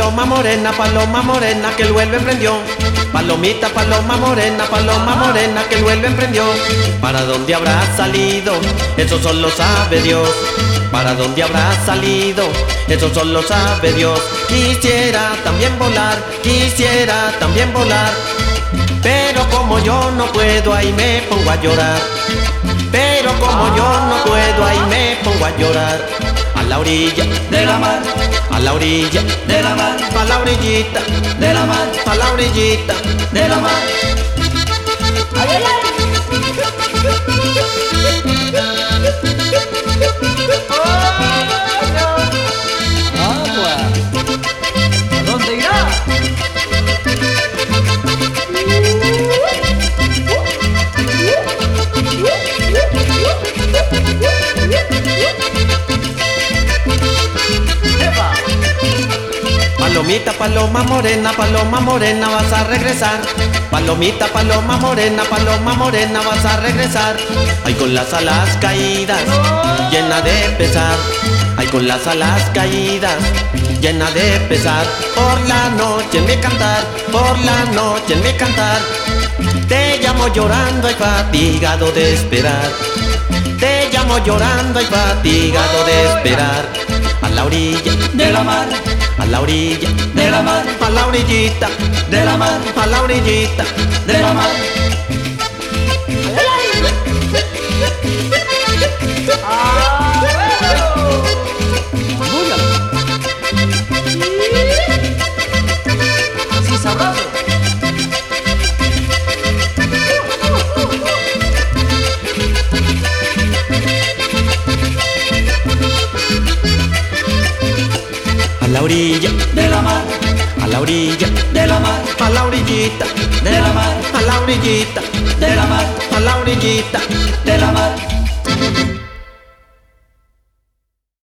paloma morena que el vuelo emprendió. Palomita, paloma morena que el vuelo emprendió. ¿Para dónde habrá salido? Eso solo sabe Dios. ¿Para dónde habrá salido? Eso solo sabe Dios. Quisiera también volar, quisiera también volar. Pero como yo no puedo, ahí me pongo a llorar. Pero como yo no puedo, ahí me pongo a llorar. A la orilla de la mar, a la orilla de la mar, a la orillita de la mar, a la orillita de la mar. Ay, ay, ay. Agua. ¿A dónde irá? Palomita, paloma morena, vas a regresar. Palomita, paloma morena, vas a regresar. Ay, con las alas caídas, llena de pesar. Ay, con las alas caídas, llena de pesar. Por la noche en mi cantar, por la noche en mi cantar. Te llamo llorando y fatigado de esperar. Te llamo llorando y fatigado de esperar. A la orilla De la mar, a la orilla de la mar, a la orillita de la mar, a la orillita de la mar. Así sabroso. a la orilla De la mar, a la orilla de la mar, a la orillita de la mar, a la orillita de la mar, a la orillita de la mar.